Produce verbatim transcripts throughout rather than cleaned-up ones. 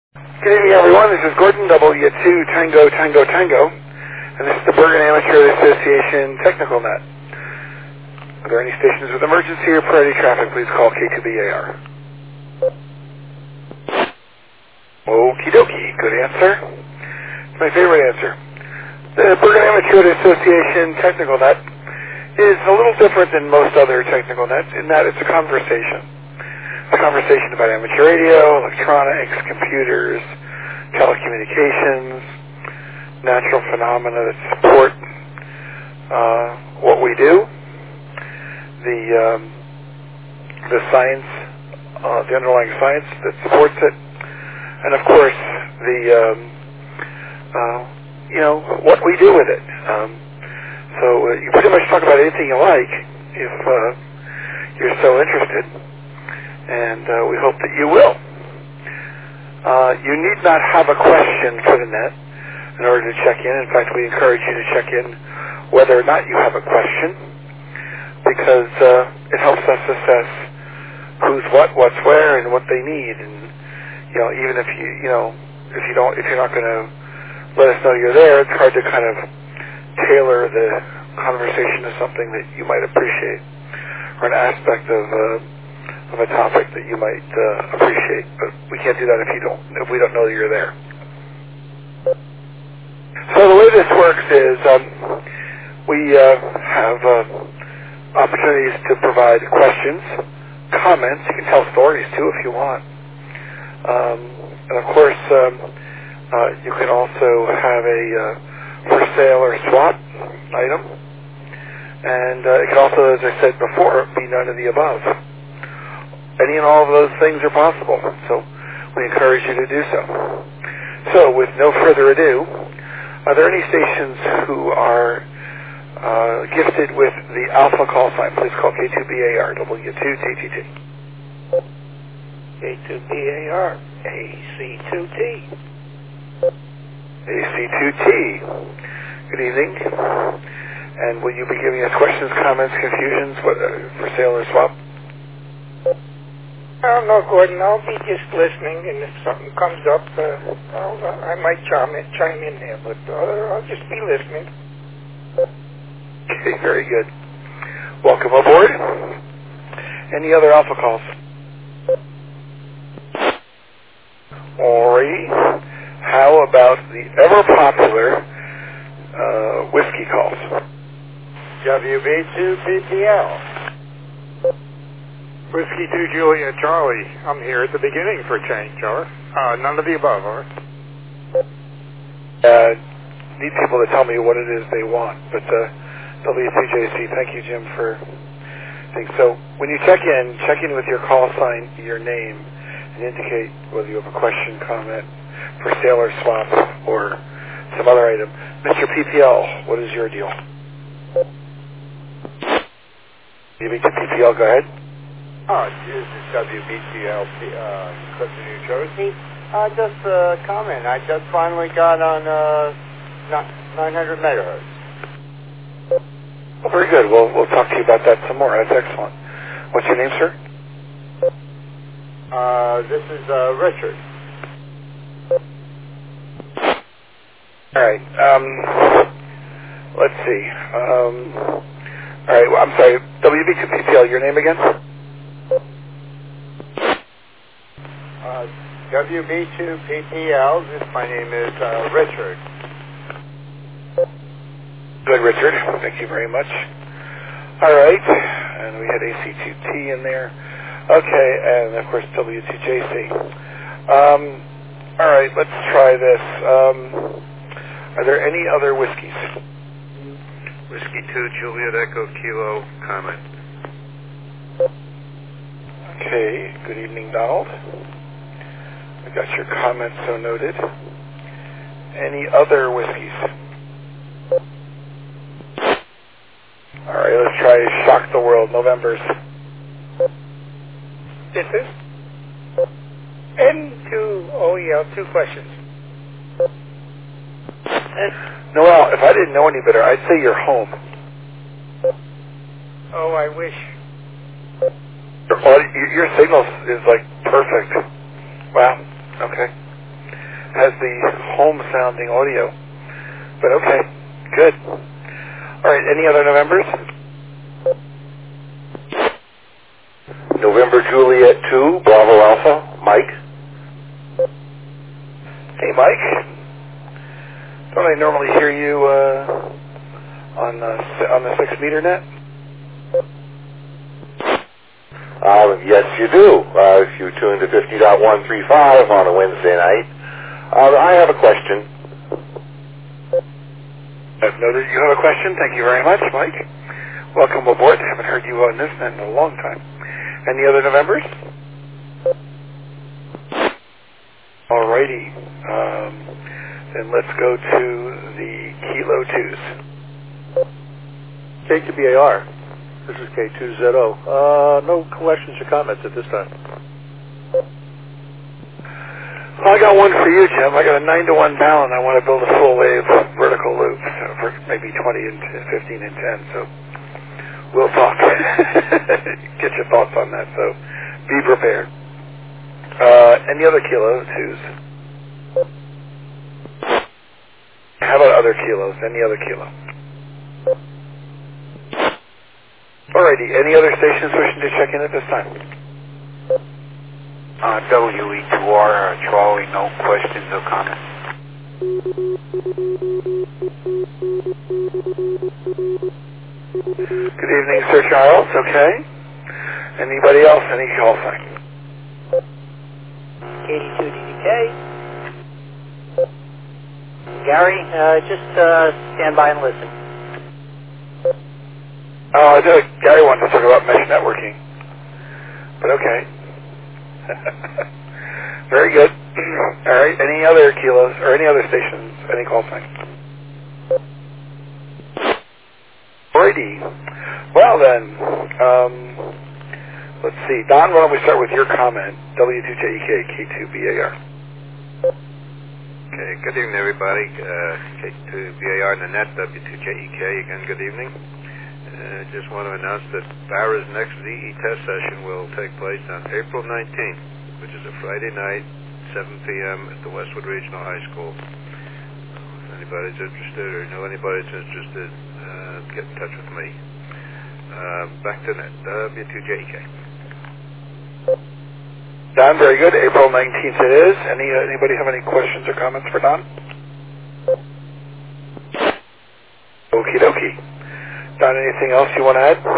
Good evening, everyone. This is Gordon, W two Tango Tango Tango, and this is the Bergen Amateur Association Technical Net. Are there any stations with emergency or priority traffic? Please call K two B A R. Okie dokie. Good answer. It's my favorite answer. The Bergen Amateur Association Technical Net is a little different than most other technical nets in that it's a conversation. It's a conversation about amateur radio, electronics, computers, telecommunications, natural phenomena that support uh, what we do, the um, the science, uh, the underlying science that supports it, and of course the um, uh, you know what we do with it. Um, so uh, you pretty much talk about anything you like if uh, you're so interested. And uh, we hope that you will. Uh, you need not have a question for the net in order to check in. In fact, we encourage you to check in whether or not you have a question, because uh, it helps us assess who's what, what's where, and what they need. And you know, even if you you know if you don't if you're not going to let us know you're there, it's hard to kind of tailor the conversation to something that you might appreciate or an aspect of. Uh, of a topic that you might uh, appreciate, but we can't do that if you don't, if we don't know that you're there. So the way this works is um, we uh, have uh, opportunities to provide questions, comments. You can tell stories too if you want, um, and of course um, uh, you can also have a uh, for sale or swap item, and uh, it can also, as I said before, be none of the above. Any and all of those things are possible, so we encourage you to do so. So, with no further ado, are there any stations who are uh, gifted with the alpha call sign? Please call K two B A R, W two T T T. K two B A R, A C two T. A C two T. Good evening. And will you be giving us questions, comments, confusions what, uh, for sale or swap? Oh, no, Gordon. I'll be just listening, and if something comes up, uh, I'll, uh, I might chime in, chime in there, but uh, I'll just be listening. Okay, very good. Welcome aboard. Any other alpha calls? Alrighty. How about the ever-popular uh, whiskey calls? W B two P P L. Whiskey two Julia Charlie. I'm here at the beginning for change, or uh, none of the above, or uh, need people to tell me what it is they want, but uh, W two J C, thank you, Jim, for things. So when you check in, check in with your call sign, your name, and indicate whether you have a question, comment, for sale or swap, or some other item. Mister P P L, what is your deal? W B two P P L, go ahead. Oh, this is W B T L, uh, Clifton, New Jersey. Uh, just a comment. I just finally got on uh, nine hundred megahertz. Well, very good. We'll, we'll talk to you about that some more. That's excellent. What's your name, sir? Uh, this is uh, Richard. All right. Um, let's see. Um, all right. Well, I'm sorry. W B two P P L, your name again? Uh, W B two P P L, this, my name is uh, Richard. Good, Richard. Thank you very much. All right. And we had A C two T in there. Okay, and of course W two J C. Um, all right, let's try this. Um, are there any other whiskeys? Whiskey two, Juliet Echo Kilo, comment. Okay, good evening, Donald. I got your comments so noted. Any other whiskeys? All right, let's try Shock the World, November's. This is N two, oh yeah, two questions. Noel, if I didn't know any better, I'd say you're home. Oh, I wish. Your, audio, your signal is like perfect. Wow. Okay. has the home-sounding audio. But okay, good. All right, any other Novembers? November Juliet two, Bravo Alpha, Mike. Hey, Mike. Don't I normally hear you uh, on the on the six meter net? Uh, yes, you do. Uh, if you tune to fifty point one three five on a Wednesday night. Uh, I have a question. I've noted you have a question. Thank you very much, Mike. Welcome aboard. I haven't heard you on this net in a long time. Any other Novembers? Alrighty. Um, then let's go to the Kilo twos. K two B A R. This is K two Z O. Uh, no questions or comments at this time. Well, I got one for you, Jim. I got a nine to one balun. I want to build a full wave vertical loop so for maybe twenty and fifteen and ten. So we'll talk. Get your thoughts on that. So be prepared. Uh, any other Kilo twos? How about other kilos? Any other kilo? Alrighty. Any other stations wishing to check in at this time? Uh, W E two R, uh, Charlie, no questions or comments. Good evening, Sir Charles. Okay. Anybody else? Any call sign? eighty-two D D K. Gary, uh, just uh, stand by and listen. Oh, I know Gary wanted to talk about mesh networking. But okay. Very good. All right. Any other kilos or any other stations? Any call sign? Alrighty. Well then, um, let's see. Don, why don't we start with your comment? W two J E K, K two B A R. Okay, good evening, everybody. Uh, K two B A R in the net, W two J E K. Again, good evening. Uh, just want to announce that Barra's next V E test session will take place on April nineteenth, which is a Friday night, seven p m at the Westwood Regional High School. If anybody's interested or know anybody's interested, uh, get in touch with me. Uh, back to net, W two J E K. Don, very good. April nineteenth it is. Any uh, Anybody have any questions or comments for Don? Okie dokie. Don, anything else you want to add?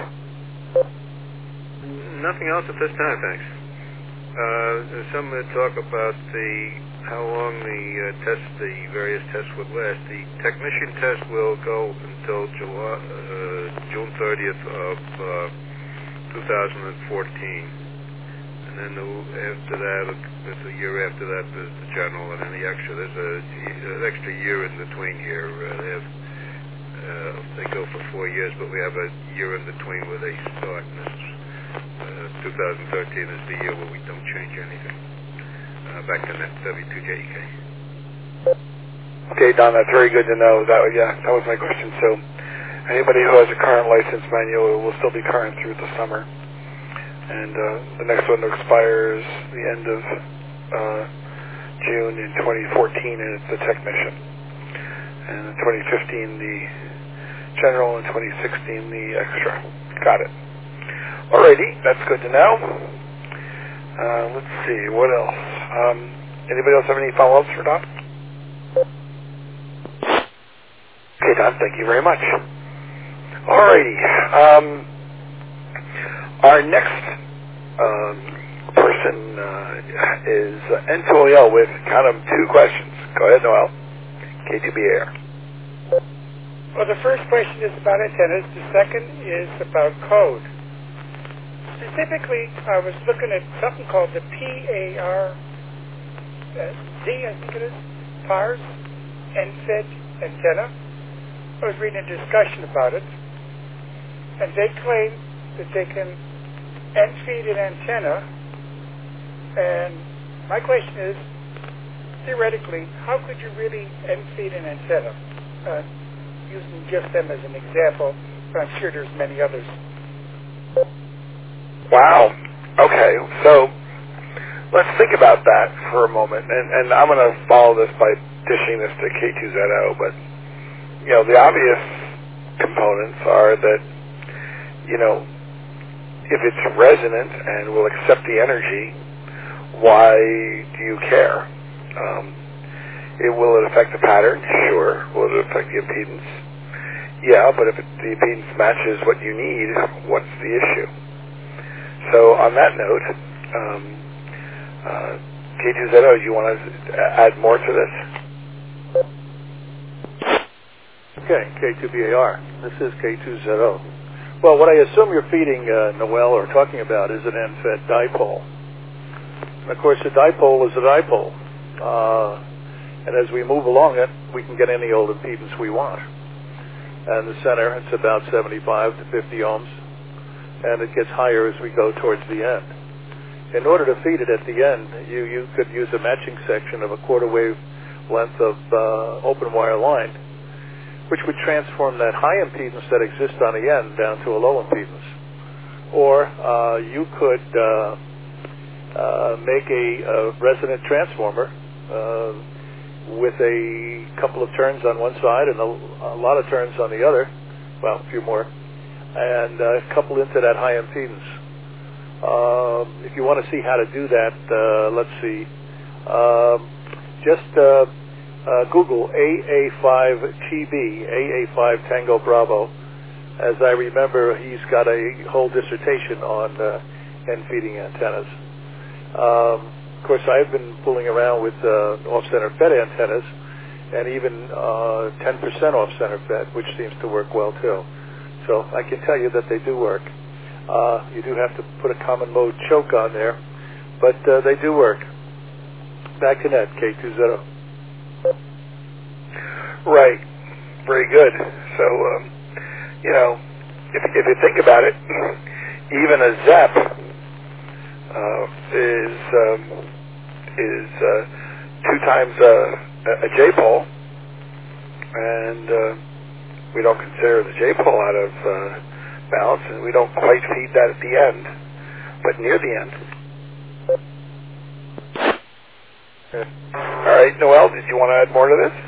Nothing else at this time, thanks. Uh, there's some uh, talk about the how long the uh, test, the various tests would last. The technician test will go until July, uh, June thirtieth of uh, two thousand fourteen. And then the, after that, there's a year after that, there's the general, and then the extra. There's a, an extra year in between here. Uh, they have, uh, they go for four years, but we have a year in between where they start. And this is, uh, two thousand thirteen is the year where we don't change anything. Uh, back to that W two J E K. Okay, Don, that's very good to know. That yeah, that was my question. So, anybody who has a current license manual will still be current through the summer. And uh, the next one expires the end of uh, June in twenty fourteen, and it's the technician. And in twenty fifteen, the general, and twenty sixteen, the extra. Got it. Alrighty, that's good to know. Uh, let's see, what else? Um, anybody else have any follow-ups for Don? Okay, Don, thank you very much. Alrighty. Um, our next um, person uh, is uh, N two O L with, count them, two questions. Go ahead, Noel. K two B A R. Well, the first question is about antennas. The second is about code. Specifically, I was looking at something called the P A R Z, I think it is, PARS, N F E D antenna. I was reading a discussion about it, and they claim that they can end-feed an antenna, and my question is, theoretically, how could you really end-feed an antenna? Uh, using just them as an example, but I'm sure there's many others. Wow. Okay. So let's think about that for a moment, and, and I'm going to follow this by dishing this to K two Z O, but, you know, the obvious components are that, you know, if it's resonant and will accept the energy, why do you care? Um, it, will it affect the pattern? Sure. Will it affect the impedance? Yeah, but if it, the impedance matches what you need, what's the issue? So on that note, um, uh, K two Z O, do you want to add more to this? Okay, K two B A R. This is K two Z O. Well, what I assume you're feeding, uh, Noel, or talking about is an N F E T dipole. And of course, a dipole is a dipole. Uh, and as we move along it, we can get any old impedance we want. And the center, it's about seventy-five to fifty ohms. And it gets higher as we go towards the end. In order to feed it at the end, you, you could use a matching section of a quarter wave length of uh, open wire line, which would transform that high impedance that exists on the end down to a low impedance. Or uh, you could uh, uh, make a, a resonant transformer uh, with a couple of turns on one side and a, a lot of turns on the other, well, a few more, and uh, couple into that high impedance. Um, if you want to see how to do that, uh, let's see, um, just uh, Uh, Google A A five T B, A A five Tango Bravo. As I remember, he's got a whole dissertation on uh, end-feeding antennas. Um, of course, I've been fooling around with uh, off-center fed antennas, and even uh, ten percent off-center fed, which seems to work well too. So I can tell you that they do work. Uh, you do have to put a common mode choke on there, but uh, they do work. Back to net, K two Z O. Right. Very good. So, um, you know, if, if you think about it, even a Z E P uh, is um, is uh, two times a, a J-pole, and uh, we don't consider the J-pole out of uh, balance, and we don't quite feed that at the end, but near the end. Okay. All right, Noel, did you want to add more to this?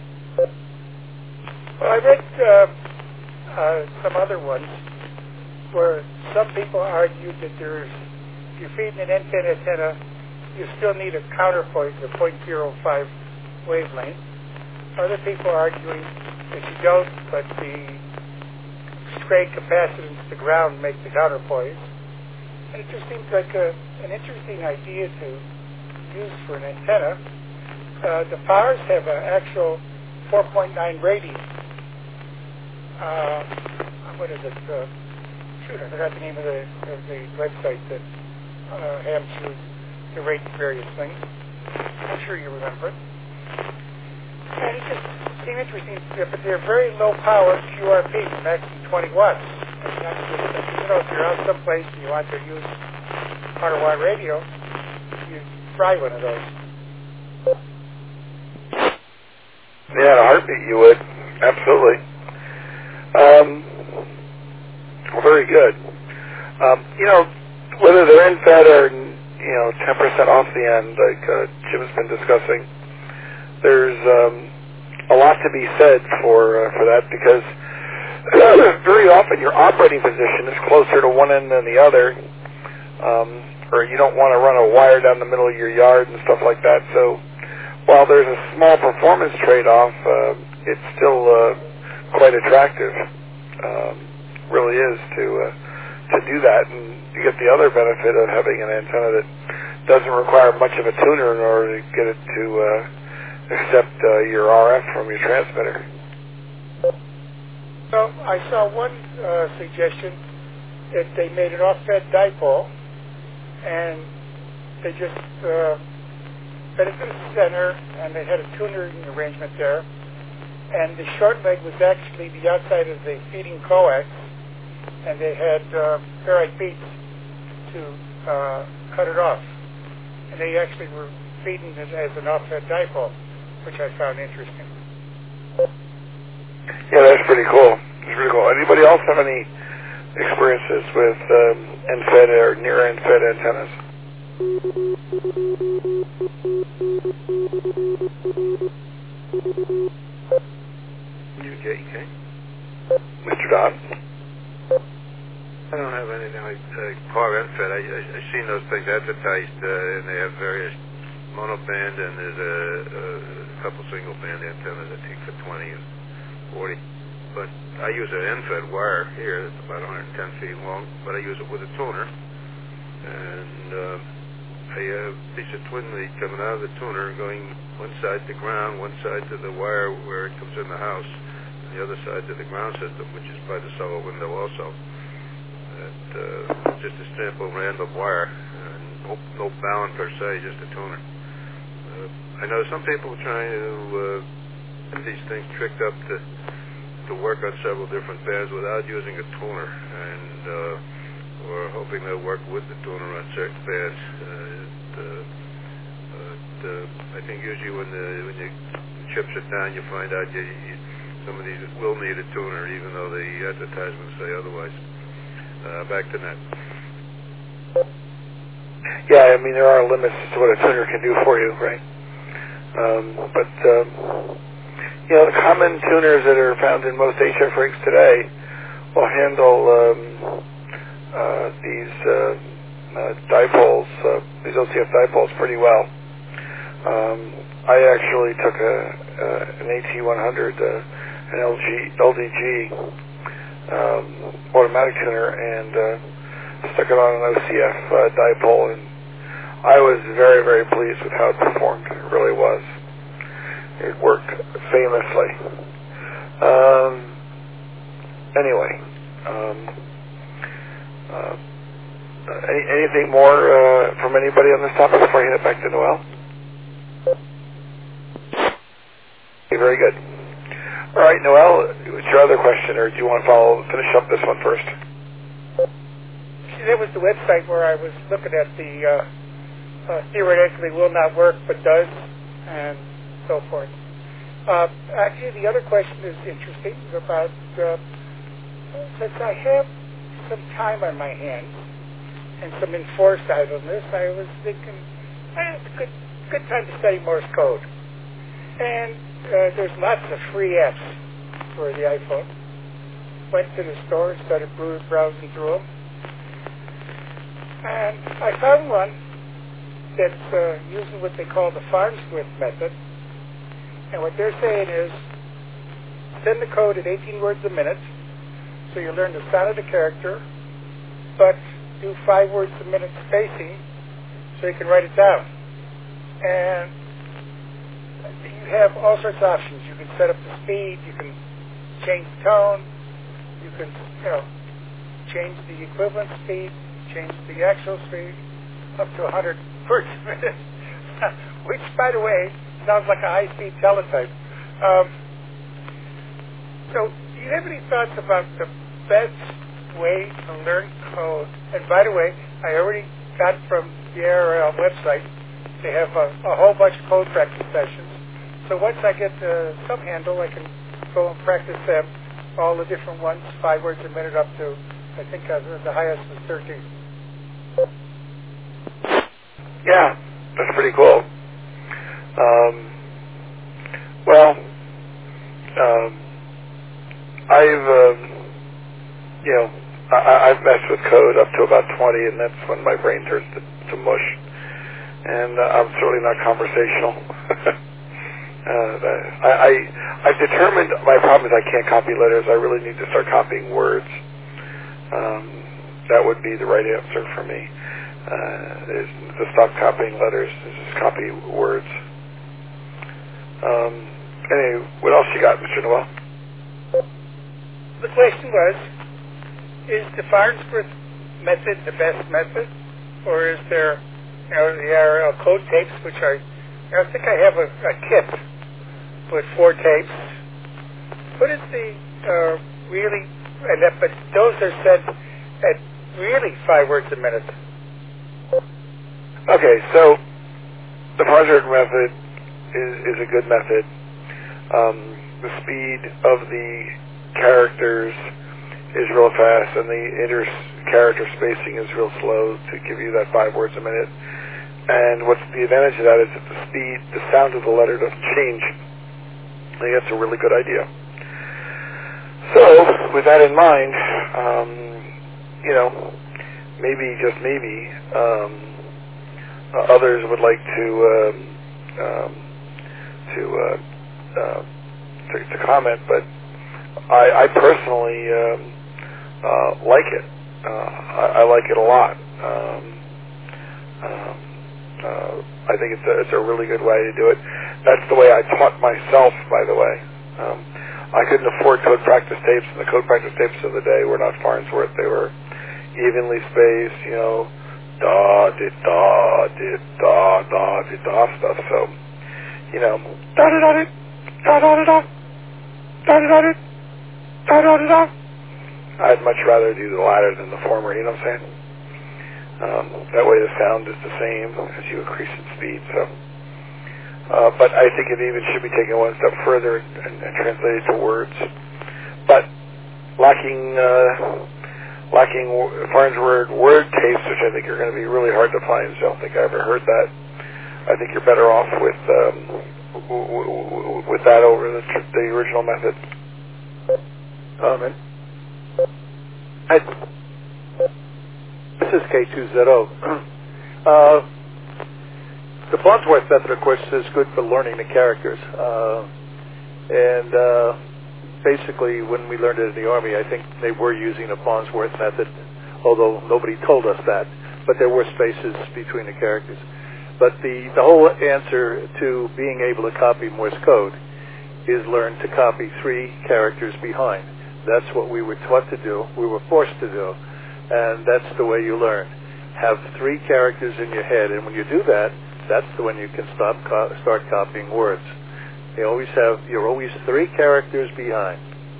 Well, I read uh, uh, some other ones where some people argued that there's, if you're feeding an N F E T antenna, you still need a counterpoint, a zero point zero five wavelength. Other people are arguing that you don't, but the straight capacitance to ground make the counterpoint. And it just seems like a, an interesting idea to use for an antenna. Uh, the powers have an actual four point nine rating. Uh, what is it? Uh, shoot, I forgot the name of the, of the website that uh, Hams used to rate various things. I'm sure you remember it. And it just seemed interesting, but they're very low power Q R P, maximum twenty watts. And that's just, you know, if you're out someplace and you want to use hundred watt radio, you try one of those. Yeah, in a heartbeat you would. Absolutely. Um, well, very good. Um, you know, whether they're N F E T or, you know, ten percent off the end, like uh, Jim's been discussing, there's um, a lot to be said for uh, for that, because very often your operating position is closer to one end than the other, um, or you don't want to run a wire down the middle of your yard and stuff like that. So while there's a small performance trade-off, uh, it's still uh, quite attractive. Um, really is to uh, to do that, and you get the other benefit of having an antenna that doesn't require much of a tuner in order to get it to uh, accept uh, your R F from your transmitter. So I saw one uh, suggestion that they made an off-fed dipole, and they just uh, fed it to the center, and they had a tuning arrangement there. And the short leg was actually the outside of the feeding coax, and they had uh, ferrite beads to uh, cut it off. And they actually were feeding it as an off-fed dipole, which I found interesting. Yeah, that's pretty cool. It's pretty cool. Anybody else have any experiences with um, N F E T or near N F E T antennas? J K. Mister Don? I don't have anything like uh, Par N F E D. I, I, I've seen those things advertised, uh, and they have various monoband, and there's a, a couple single band antennas, I think, for twenty and forty. But I use an N F E D wire here that's about one hundred ten feet long, but I use it with a tuner. And uh, I have a piece of twin lead coming out of the tuner going one side to ground, one side to the wire where it comes in the house, and the other side to the ground system, which is by the cellar window also. And, uh, just a simple random wire, and no, no balun per se, just a tuner. Uh, I know some people are trying to uh, get these things tricked up to to work on several different bands without using a tuner, and uh, we're hoping they'll work with the tuner on certain bands. Uh, it, uh, but, uh, I think usually when the when you chips it down, you find out you, you, some of these will need a tuner, even though the advertisements say otherwise. Uh, back to that. Yeah, I mean, there are limits to what a tuner can do for you, right? Um, but, um, you know, the common tuners that are found in most H F rigs today will handle um, uh, these uh, uh, dipoles, uh, these O C F dipoles pretty well. Um, I actually took a, uh, an A T one hundred, uh, an L G, L D G um, automatic tuner, and uh, stuck it on an O C F uh, dipole, and I was very, very pleased with how it performed. It really was. It worked famously. Um, anyway, um, uh, any, anything more uh, from anybody on this topic before I hand it back to Noel? Okay, very good. All right, Noel, what's your other question, or do you want to follow, finish up this one first? That was the website where I was looking at the uh, uh, theoretically will not work but does, and so forth. Uh, actually, the other question is interesting about, uh, since I have some time on my hands and some enforced idleness, I was thinking, eh, it's a good, good time to study Morse code. And uh, there's lots of free apps for the iPhone. Went to the store and started browsing through them. And I found one that's uh, using what they call the Farnsworth method. And what they're saying is, send the code at eighteen words a minute, so you learn the sound of the character, but do five words a minute spacing, so you can write it down. And you have all sorts of options. You can set up the speed, you can change the tone, you can, you know, change the equivalent speed, change the actual speed, up to one hundred words a minute, which, by the way, sounds like a high-speed teletype. Um, so, do you have any thoughts about the best way to learn code? And by the way, I already got from the A R L website, they have a, a whole bunch of code practice sessions. So once I get uh, some handle, I can go and practice them, all the different ones, five words a minute up to, I think uh, the highest was thirteen. Yeah, that's pretty cool. Um, well, um, I've, um, you know, I, I've messed with code up to about twenty, and that's when my brain turns to, to mush. And uh, I'm certainly not conversational. uh, I, I, I've determined my problem is I can't copy letters. I really need to start copying words. Um, that would be the right answer for me. Uh, is to stop copying letters, is just copy words. Um, anyway, what else you got, Mister Noel? The question was, is the Farnsworth method the best method, or is there, you know, the A R L code tapes, which are, you know, I think I have a, a kit with four tapes. What is the uh, really, and that, but those are set at really five words a minute. Okay, so the Farnsworth method is, is a good method. Um, the speed of the characters is real fast, and the inter-character spacing is real slow to give you that five words a minute. and what's the advantage of that is that the speed, the sound of the letter doesn't change. I think that's a really good idea. So, with that in mind, um, you know, maybe, just maybe, um, uh, others would like to, um, um, to, uh, uh, to, to comment, but I, I personally um, uh, like it. Uh, I, I like it a lot. Um, um, uh, I think it's a, it's a really good way to do it. That's the way I taught myself, by the way. Um, I couldn't afford code practice tapes, and the code practice tapes of the day were not Farnsworth. They were evenly spaced, you know, da, di, da, di, da, da, di, da stuff. So, you know, da, da, da, di, da, da, da, da, da, da, da, di, da, da, da, da. I'd much rather do the latter than the former, you know what I'm saying? Um, that way the sound is the same as you increase in speed, so. Uh, but I think it even should be taken one step further and, and translated to words. But lacking uh, lacking Farnsworth word tapes, which I think are going to be really hard to find, so I don't think I ever heard that. I think you're better off with um, w- w- w- with that over the, tr- the original method. Comment. I, this is K two Z O. uh, The Farnsworth method, of course, is good for learning the characters. Uh, and uh, basically, when we learned it in the Army, I think they were using the Farnsworth method, although nobody told us that. But there were spaces between the characters. But the, the whole answer to being able to copy Morse code is learn to copy three characters behind. That's what we were taught to do. We were forced to do. And that's the way you learn. Have three characters in your head. And when you do that, that's when you can stop co- start copying words. You always have, you're always three characters behind.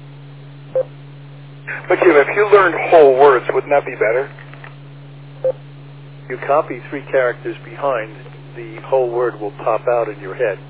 But Jim, if you learned whole words, wouldn't that be better? You copy three characters behind, the whole word will pop out in your head.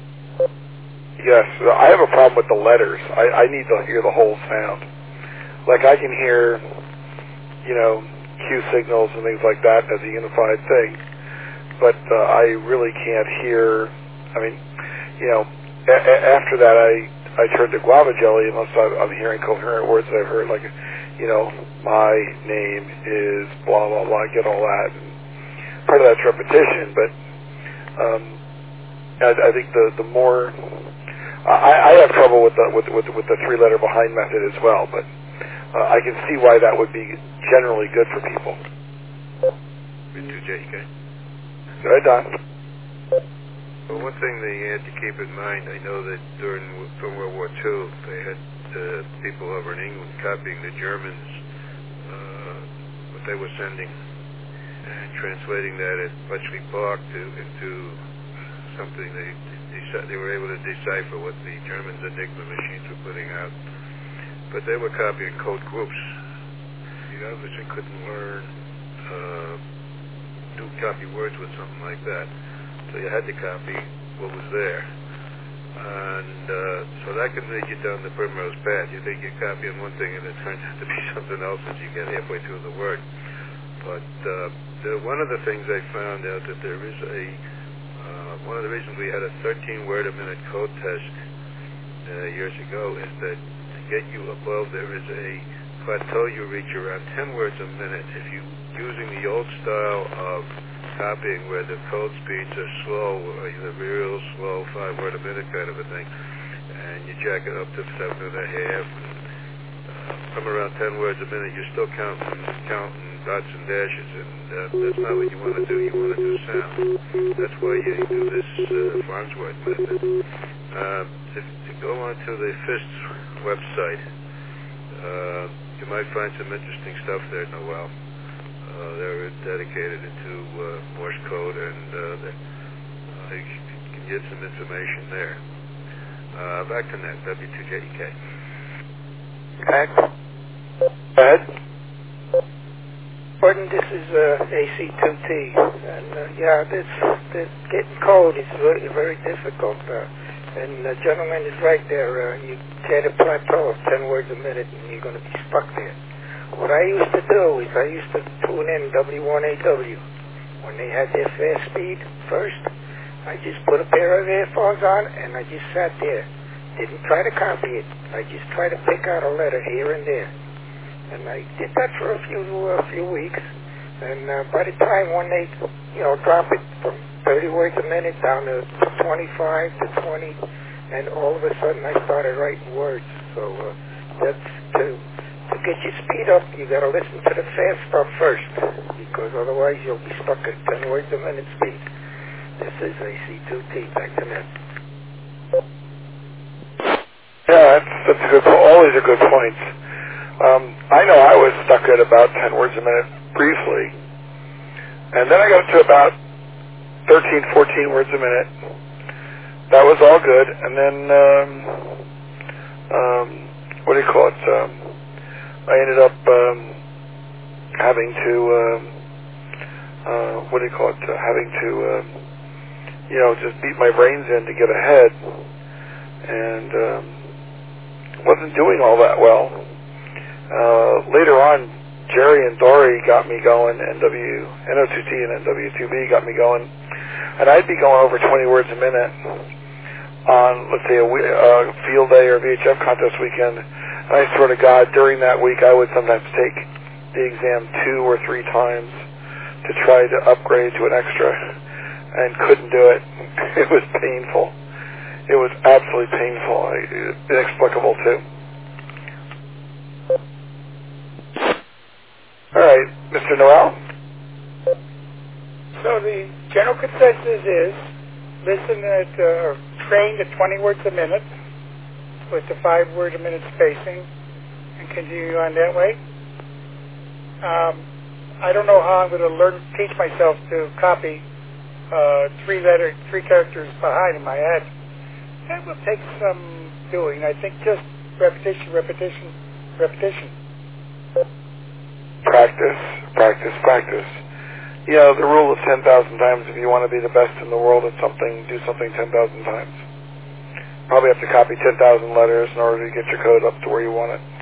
Yes, I have a problem with the letters. I, I need to hear the whole sound. Like I can hear, you know, Q signals and things like that as a unified thing. But uh, I really can't hear. I mean, you know, a- a- after that, I I turned to guava jelly unless I'm, I'm hearing coherent words that I've heard, like, you know, my name is blah blah blah. I get all that. And part of that's repetition, but um, I, I think the the more I, I have trouble with the with with, with the three letter behind method as well. But uh, I can see why that would be generally good for people. Me too, J K. Right, Don. Well, one thing they had to keep in mind, I know that during from World War Two, they had uh, people over in England copying the Germans, uh, what they were sending, and translating that at Bletchley Park to, into something they deci- they were able to decipher what the Germans' Enigma machines were putting out. But they were copying code groups. You obviously couldn't learn uh, do copy words with something like that. So you had to copy what was there. And uh, so that can lead you down the primrose path. You think you're copying one thing and it turns out to be something else as you get halfway through the word. But uh, the, one of the things I found out that there is a, uh, one of the reasons we had a thirteen word a minute code test uh, years ago is that to get you above, there is a plateau you reach around ten words a minute. If you using the old style of copying where the code speeds are slow, or the real slow five word a minute kind of a thing, and you jack it up to seven and a half, and uh, from around ten words a minute, you're still counting counting dots and dashes, and uh, that's not what you want to do. You want to do sound. That's why you do this uh, Farnsworth method. Uh, to, to go on to the FIST's website, uh, you might find some interesting stuff there, Noel. Uh, they're dedicated into uh, Morse code, and uh, they, uh, you can get some information there. Uh, back to net, W two J E K. Okay. Go ahead. Gordon, this is uh, A C two T, and uh, yeah, this, this getting code is very, very difficult. Uh, and the gentleman is right there. Uh, you get a plateau of ten words a minute, and you're going to be stuck there. What I used to do is I used to tune in W one A W, when they had their fast speed first, I just put a pair of earphones on and I just sat there. Didn't try to copy it. I just tried to pick out a letter here and there. And I did that for a few a few weeks. And uh, by the time when they, you know, drop it from thirty words a minute down to twenty-five to twenty, and all of a sudden I started writing words. So uh, that's to to get your speed up, you got to listen to the fast stuff first, because otherwise you'll be stuck at ten words a minute speed. This is A C two T. Back to Ned. Yeah, that's, that's a good. All these are good points. Um, I know I was stuck at about ten words a minute briefly, and then I got to about thirteen, fourteen words a minute. That was all good, and then um, um, what do you call it? Um, I ended up um, having to um, uh, what do you call it? Uh, having to um, you know just beat my brains in to get ahead, and um, wasn't doing all that well. Uh, later on, Jerry and Dory got me going, N W, N O two T and N W two B got me going, and I'd be going over twenty words a minute on, let's say, a uh, field day or V H F contest weekend. And I swear to God, during that week, I would sometimes take the exam two or three times to try to upgrade to an extra, and couldn't do it. It was painful. It was absolutely painful, inexplicable too. All right, Mister Noel? So the general consensus is listen at, uh, train to twenty words a minute with the five word a minute spacing and continue on that way. Um, I don't know how I'm going to learn, teach myself to copy uh, three letter, three characters behind in my head. That will take some doing. I think just repetition, repetition, repetition. Practice, practice, practice. You know, the rule of ten thousand times, if you want to be the best in the world at something, do something ten thousand times. Probably have to copy ten thousand letters in order to get your code up to where you want it.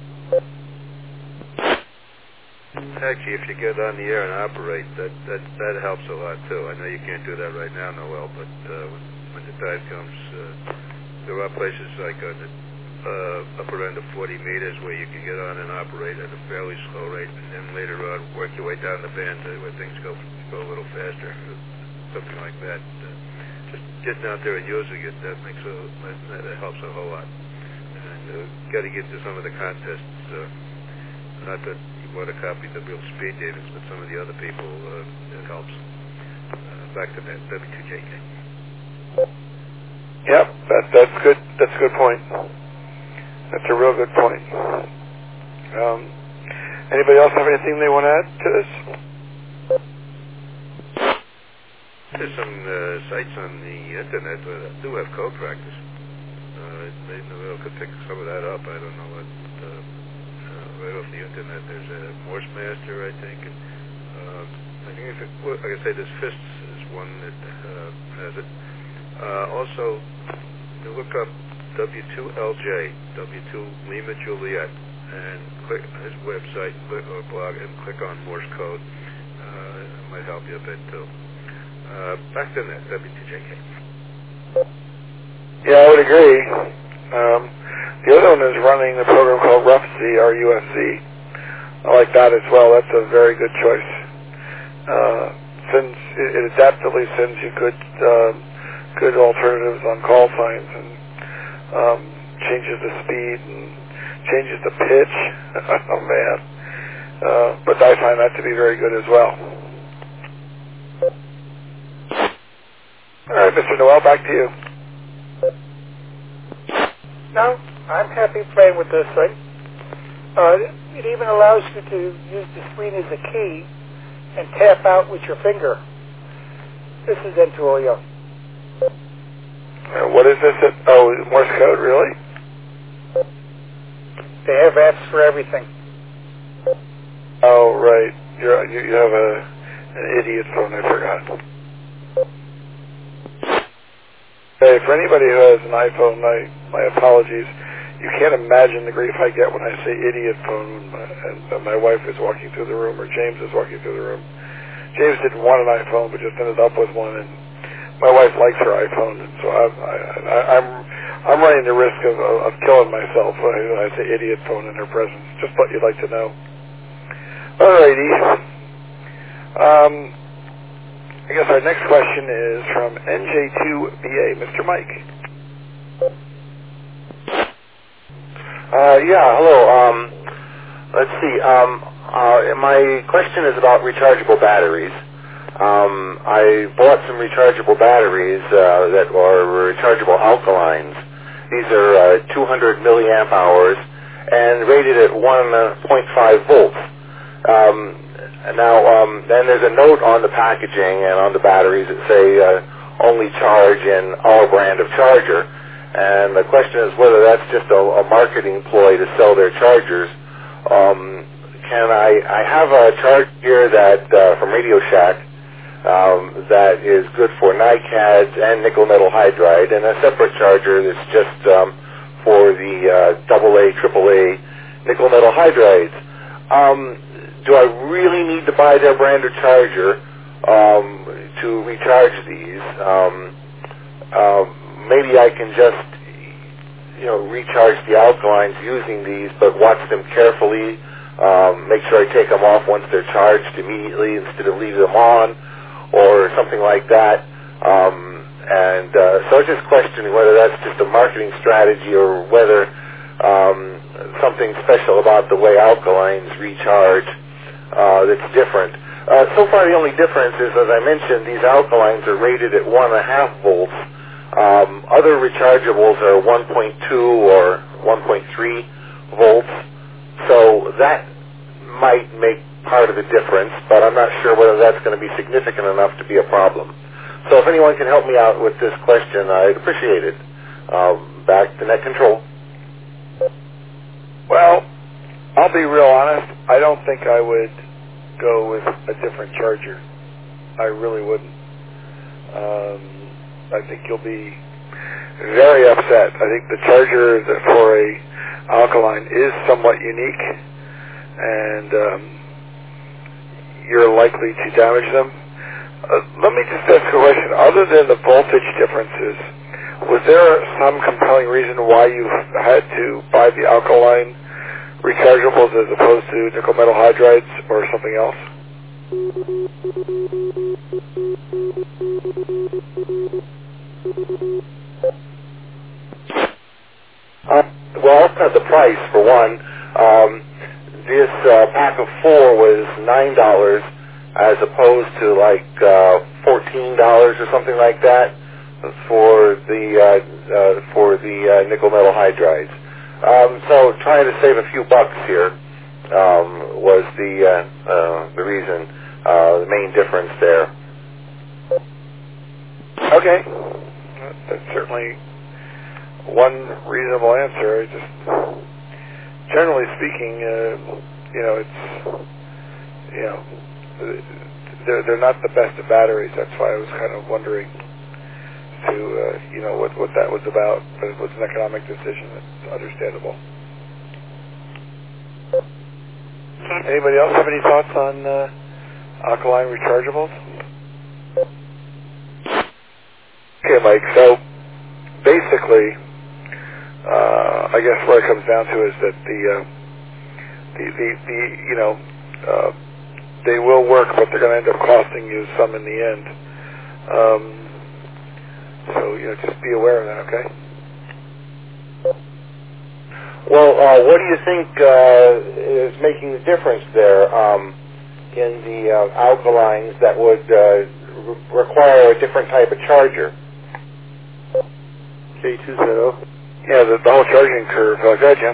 Actually, if you get on the air and operate, that, that, that helps a lot, too. I know you can't do that right now, Noel, but uh, when the time comes, uh, there are places like on the uh, upper end of forty meters where you can get on and operate at a fairly slow rate, and then later on work your way down the band to where things go go a little faster, something like that. Uh, just getting out there and using it, that makes a that, that helps a whole lot. And uh, got to get to some of the contests. Uh, not that you want to copy the real speed Davids, but some of the other people, uh, it helps. Uh, back to that W two J K. Yep, that, that's good. That's a good point. That's a real good point. Um, anybody else have anything they want to add to this? There's some uh, sites on the internet that do have code practice. Uh, maybe Noel could pick some of that up. I don't know what. Uh, uh, right off the internet, there's a Morse Master, I think. And, uh, I think if it, well, like I say, there's Fists is one that uh, has it. Uh, also, you look up W two L J, W two Lima Juliet, and click on his website click, or blog and click on Morse code. Uh, it might help you a bit too. Uh, back to that, W two J K. Yeah, I would agree. Um, the other one is running a program called RUFC, R U F C. I like that as well. That's a very good choice. Uh, since it, it adaptively sends you good, uh, good alternatives on call signs and Um, changes the speed and changes the pitch. Oh man! Uh, but I find that to be very good as well. All right, Mister Noel, back to you. No, I'm happy playing with this thing. Uh, it even allows you to use the screen as a key and tap out with your finger. This is Entuolio. Uh, what is this? At, oh, Morse code, really? They have apps for everything. Oh, right. You're, you you have a an idiot phone. I forgot. Hey, for anybody who has an iPhone, my my apologies. You can't imagine the grief I get when I say idiot phone, and my, and my wife is walking through the room, or James is walking through the room. James didn't want an iPhone, but just ended up with one, and my wife likes her iPhone, and so I, I, I, I'm I'm running the risk of, of killing myself when I, when I say idiot phone in her presence. Just what you'd like to know. Alrighty. Um, I guess our next question is from N J two B A, Mister Mike. Uh, yeah, hello. Um, let's see. Um, uh, my question is about rechargeable batteries. Um, I bought some rechargeable batteries uh, that are rechargeable alkalines. These are uh, two hundred milliamp hours and rated at one point five volts. Um, now, um, then there's a note on the packaging and on the batteries that say uh, only charge in our brand of charger. And the question is whether that's just a, a marketing ploy to sell their chargers. Um, can I, I have a charger here that uh, from Radio Shack um, that is good for NiCads and nickel metal hydride, and a separate charger that's just um, for the uh, double A, triple A nickel metal hydrides. Um, do I really need to buy their brand of charger um, to recharge these? Um, um, maybe I can just, you know, recharge the alkalines using these, but watch them carefully, um, make sure I take them off once they're charged immediately instead of leave them on, or something like that. Um, and uh, so I was just questioning whether that's just a marketing strategy or whether um, something special about the way alkalines recharge uh, that's different. Uh, so far the only difference is, as I mentioned, these alkalines are rated at one and a half volts. Um, other rechargeables are one point two or one point three volts. So that might make part of the difference, but I'm not sure whether that's going to be significant enough to be a problem. So if anyone can help me out with this question, I'd appreciate it. Um, back to net control. Well, I'll be real honest. I don't think I would go with a different charger. I really wouldn't. Um, I think you'll be very upset. I think the charger for a alkaline is somewhat unique, and um, you're likely to damage them. Uh, let me just ask a question. Other than the voltage differences, was there some compelling reason why you had to buy the alkaline rechargeables as opposed to nickel metal hydrides or something else? Uh, well, uh, the price, for one. Um, this uh, pack of four was nine dollars as opposed to like uh, fourteen dollars or something like that for the uh, uh, for the uh, nickel metal hydrides. Um, so trying to save a few bucks here um, was the uh, uh, the reason, uh, the main difference there. Okay, that's certainly one reasonable answer. I just, generally speaking, uh, you know, it's, you know, they're they're not the best of batteries. That's why I was kind of wondering to, uh, you know, what what that was about. But it was an economic decision. It's understandable. Anybody else have any thoughts on uh, alkaline rechargeables? Okay, Mike. So basically, uh, I guess what it comes down to is that the uh, the, the the you know uh, they will work, but they're going to end up costing you some in the end. Um, so you know, just be aware of that. Okay. Well, uh, what do you think uh, is making the difference there um, in the uh, alkalines that would uh, re- require a different type of charger? K two zero. Yeah, the, the whole charging curve. Uh, go ahead, Jim.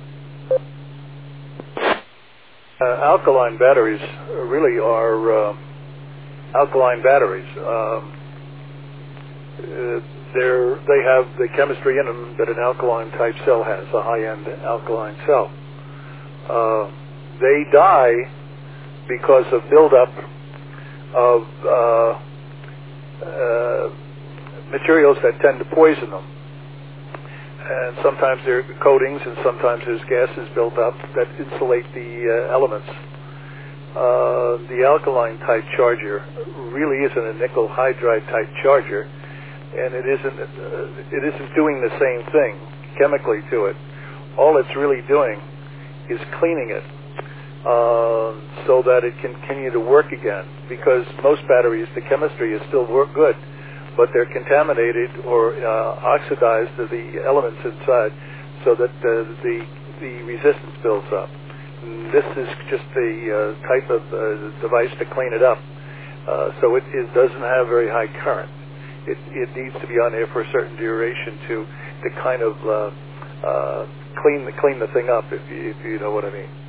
Uh, alkaline batteries really are uh, alkaline batteries. Um, uh, they're, they have the chemistry in them that an alkaline type cell has, a high-end alkaline cell. Uh, they die because of buildup of uh, uh, materials that tend to poison them. And sometimes there are coatings and sometimes there's gases built up that insulate the uh, elements. uh, the alkaline type charger really isn't a nickel hydride type charger, and it isn't uh, it isn't doing the same thing chemically to it. All it's really doing is cleaning it uh, so that it can continue to work again. Because most batteries, the chemistry is still work good, but they're contaminated or uh, oxidized to the elements inside, so that uh, the the resistance builds up. And this is just the uh, type of uh, device to clean it up. Uh, so it, it doesn't have very high current. It, it needs to be on there for a certain duration to to kind of uh, uh, clean the clean the thing up, if you, if you know what I mean.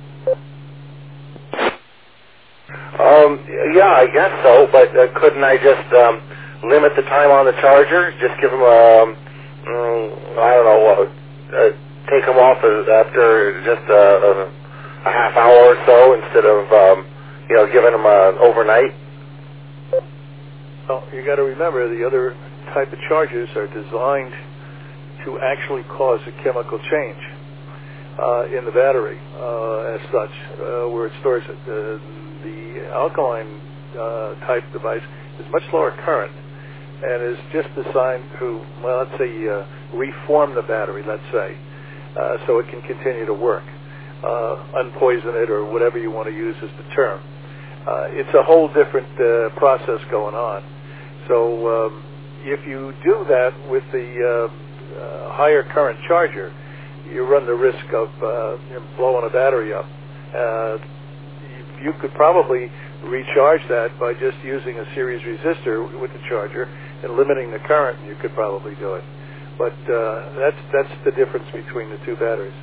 Um, yeah, I guess so. But uh, couldn't I just um, limit the time on the charger? Just give them um, mm, I don't know. Uh, uh, take them off after just a, a, a half hour or so instead of um, you know giving them uh, overnight. Well, you got to remember the other type of chargers are designed to actually cause a chemical change uh, in the battery uh, as such, uh, where it stores it. Uh, the alkaline uh, type device is much lower current and is just designed to, well, let's say, uh, reform the battery, let's say, uh, so it can continue to work, uh, unpoison it, or whatever you want to use as the term. Uh, it's a whole different uh, process going on. So um, if you do that with the uh, uh, higher current charger, you run the risk of uh, you know, blowing a battery up. Uh, you, you could probably recharge that by just using a series resistor with the charger and limiting the current. You could probably do it. But uh, that's that's the difference between the two batteries.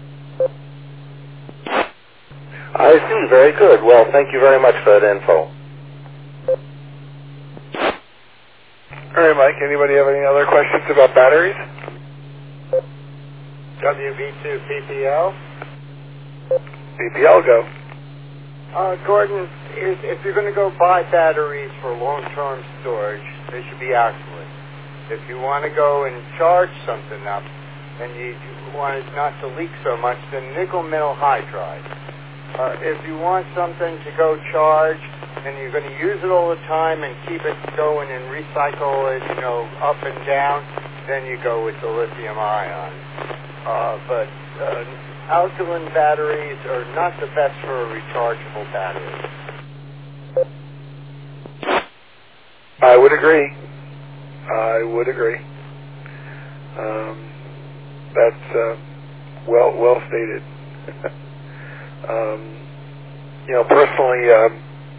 I see. Very good. Well, thank you very much for that info. All right, Mike, anybody have any other questions about batteries? W B two P P L. P P L, go. Uh, Gordon, if, if you're going to go buy batteries for long-term storage, they should be alkaline. If you want to go and charge something up and you want it not to leak so much, then nickel metal hydride. Uh, if you want something to go charge and you're going to use it all the time and keep it going and recycle it, you know, up and down, then you go with the lithium ion. Uh, but uh, alkaline batteries are not the best for a rechargeable battery. I would agree. I would agree. Um, that's uh, well well stated. um, you know, personally, um,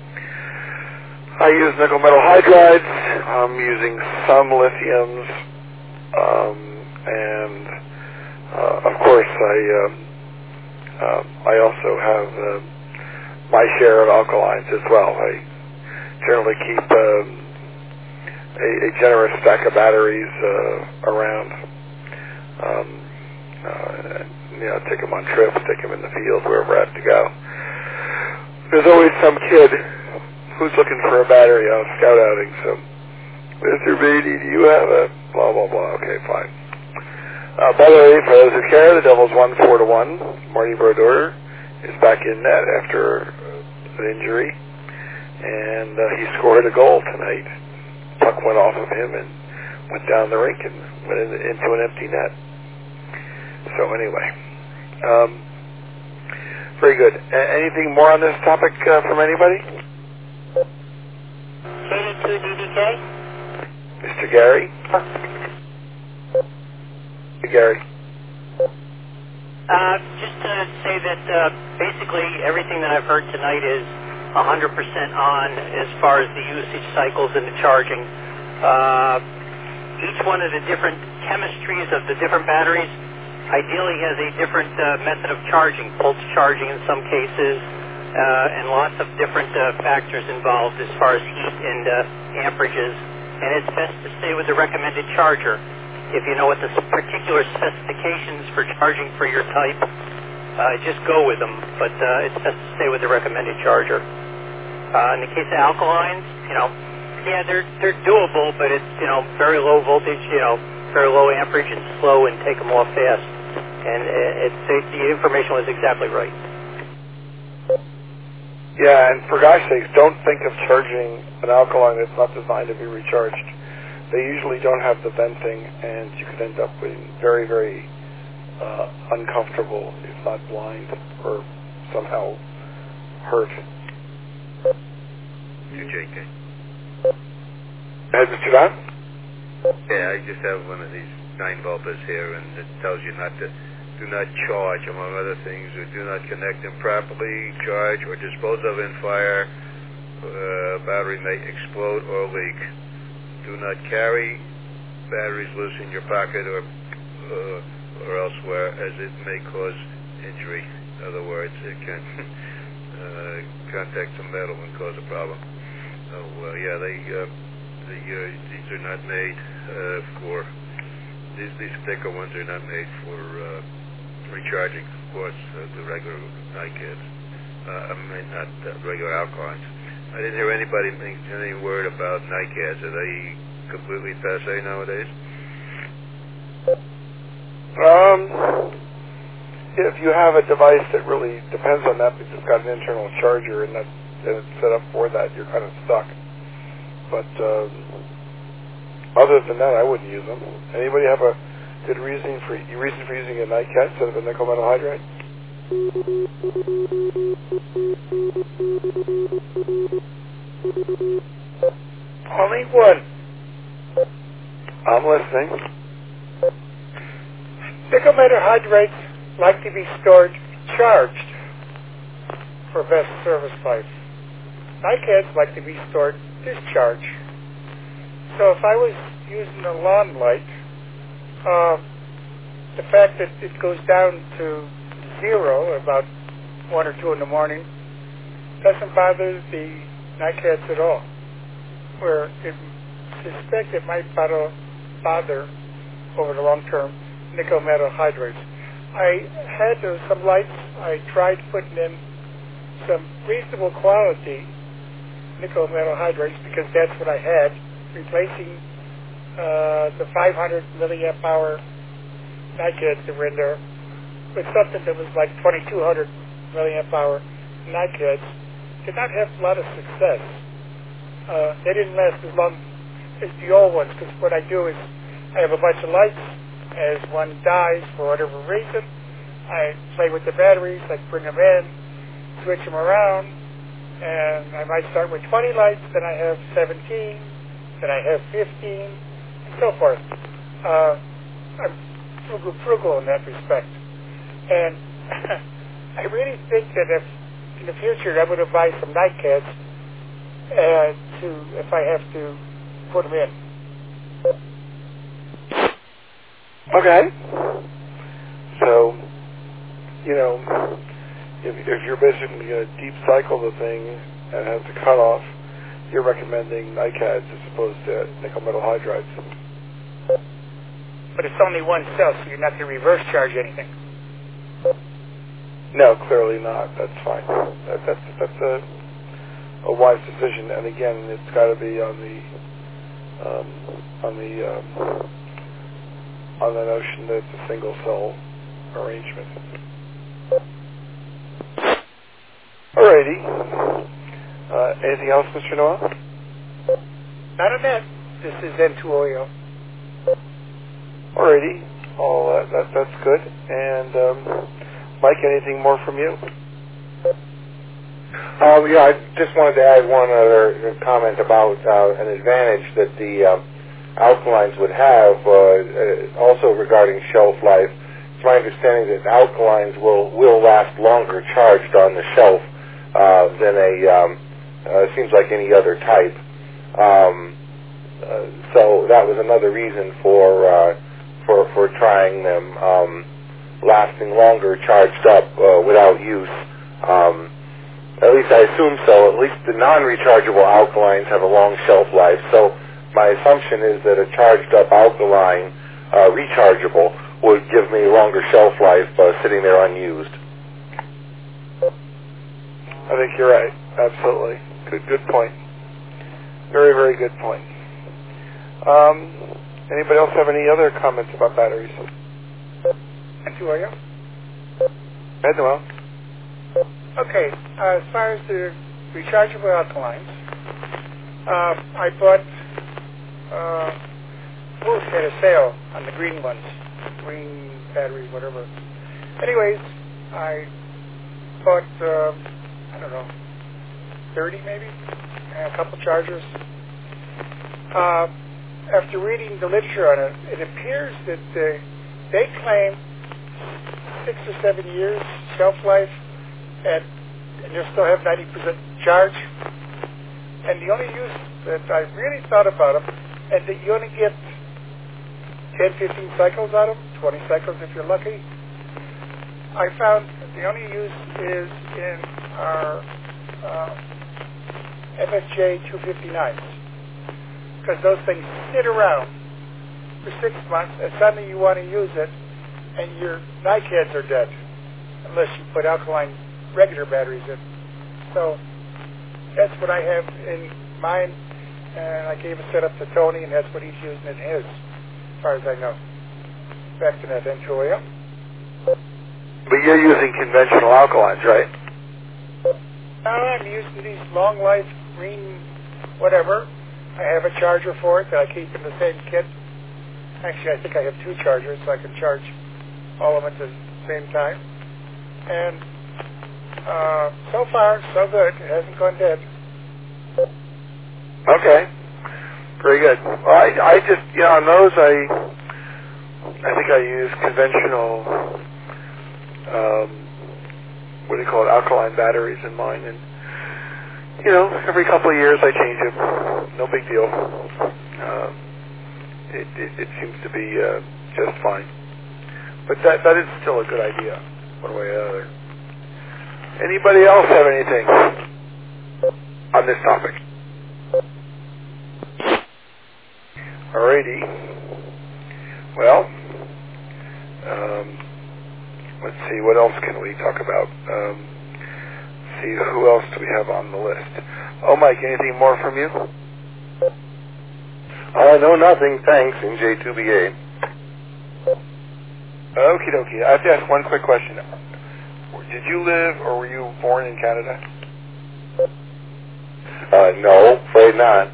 I use nickel metal hydrides. I'm using some lithiums, um, and uh, of course, I um, uh, I also have uh, my share of alkalines as well. I generally keep um, a, a generous stack of batteries uh, around. Um, uh, you know, take them on trips, take them in the field, wherever I have to go. There's always some kid who's looking for a battery on a scout outing, so, Mister Beatty, do you have a blah, blah, blah? Okay, fine. Uh, by the way, for those who care, the Devils won four to one. Marty Brodeur is back in net after an injury, and uh, he scored a goal tonight. Puck went off of him and went down the rink and went in, into an empty net. So anyway, um, very good. A- anything more on this topic uh, from anybody? K two D D K? Mister Gary? Gary? Uh, just to say that uh, basically everything that I've heard tonight is one hundred percent on as far as the usage cycles and the charging. Uh, each one of the different chemistries of the different batteries ideally has a different uh, method of charging, pulse charging in some cases, uh, and lots of different uh, factors involved as far as heat and uh, amperages. And it's best to stay with the recommended charger. If you know what the particular specifications for charging for your type, uh, just go with them. But uh, it's best to stay with the recommended charger. Uh, in the case of alkalines, you know, yeah, they're they're doable, but it's, you know, very low voltage, you know, very low amperage and slow, and take them off fast. And it's, it, the information was exactly right. Yeah, and for gosh sakes, don't think of charging an alkaline that's not designed to be recharged. They usually don't have the venting, and you could end up with very, very uh, uncomfortable, if not blind, or somehow hurt. You, J K. Has Mister Don? Yeah, I just have one of these nine volters here, and it tells you not to, do not charge, among other things, or do not connect improperly, charge, or dispose of in fire. Uh, battery may explode or leak. Do not carry batteries loose in your pocket or uh, or elsewhere, as it may cause injury. In other words, it can uh, contact some metal and cause a problem. So uh, yeah, they uh, the, uh, these are not made uh, for these these particular ones are not made for uh, recharging. Of course, uh, the regular NiCads. Uh, I mean, not uh, regular alkalines. I didn't hear anybody make any word about NiCads. Are they completely passé nowadays? Um, if you have a device that really depends on that because it's got an internal charger and, that, and it's set up for that, you're kind of stuck. But um, other than that, I wouldn't use them. Anybody have a good reason for reason for using a NiCad instead of a nickel metal hydride? Only one. I'm listening. Nickel metal hydrides like to be stored charged for best service life. NiCads like to be stored discharged. So if I was using a lawn light, uh, the fact that it goes down to zero about one or two in the morning doesn't bother the NiCads at all. Where it suspect it might bother, bother over the long term nickel metal hydrides. I had uh, some lights. I tried putting in some reasonable quality nickel metal hydrides because that's what I had, replacing uh, the five hundred milliamp hour NiCads that were in there with something that was like twenty-two hundred milliamp hour NiCads. Did not have a lot of success. Uh, they didn't last as long as the old ones because what I do is I have a bunch of lights. As one dies for whatever reason, I play with the batteries, I bring them in, switch them around, and I might start with twenty lights, then I have seventeen, then I have fifteen, and so forth. Uh, I'm frugal, frugal in that respect. And I really think that if in the future I would advise some NiCads uh, to, if I have to put them in. Okay. So, you know, if, if you're basically going to deep cycle the thing and has a cutoff, you're recommending NiCads as opposed to nickel metal hydrides. But it's only one cell, so you're not going to reverse charge anything. No, clearly not. That's fine. That, that's that's a, a wise decision. And again, it's got to be on the um, on the um, on the notion that it's a single cell arrangement. Alrighty. Uh, anything else, Mister Noah? Not on that. This is N two O E O. Alrighty. All that, that that's good. And um, Mike, anything more from you? Um, yeah, I just wanted to add one other comment about uh, an advantage that the uh, alkalines would have, uh, also regarding shelf life. It's my understanding that alkalines will, will last longer charged on the shelf uh, than a, um, uh, seems like any other type. Um, uh, so that was another reason for uh, for for trying them um, lasting longer charged up uh, without use. Um, At least I assume so. At least the non-rechargeable alkalines have a long shelf life. So my assumption is that a charged-up alkaline, uh, rechargeable, would give me longer shelf life uh, sitting there unused. I think you're right. Absolutely. Good, good point. Very, very good point. Um, anybody else have any other comments about batteries? Thank you, are you? Ed Noel. Okay, uh, as far as the rechargeable alkalines. Uh, I bought, uh, Booth had a sale on the green ones, green battery, whatever. Anyways, I bought, uh, I don't know, thirty maybe, and a couple chargers. Uh, after reading the literature on it, it appears that uh, they claim six or seven years shelf life, at, and you still have ninety percent charge. And the only use that I really thought about them, and that you only get ten, fifteen cycles out of them, twenty cycles if you're lucky. I found the only use is in our uh, F S J two fifty-nines, because those things sit around for six months, and suddenly you want to use it, and your NiCads are dead, unless you put alkaline regular batteries in. So that's what I have in mine, and I gave a setup to Tony, and that's what he's using in his, as far as I know. Back to that, N two A M. But you're using conventional alkalines, right? No, I'm using these long life green whatever. I have a charger for it that I keep in the same kit. Actually, I think I have two chargers, so I can charge all of them at the same time. And uh, so far, so good. It hasn't gone dead. Okay. Very good. Well, I, I just, you know, on those, I, I think I use conventional, um, what do you call it, alkaline batteries in mine, and you know, every couple of years I change them. No big deal. Uh, it, it, it seems to be uh, just fine. But that that is still a good idea, one way or the other. Anybody else have anything on this topic? Alrighty. Well, um, let's see, what else can we talk about? Um, see, who else do we have on the list? Oh, Mike, anything more from you? Uh, no, nothing, thanks, in J two B A. Okie dokie. I have to ask one quick question. Did you live or were you born in Canada? Uh, no, afraid not.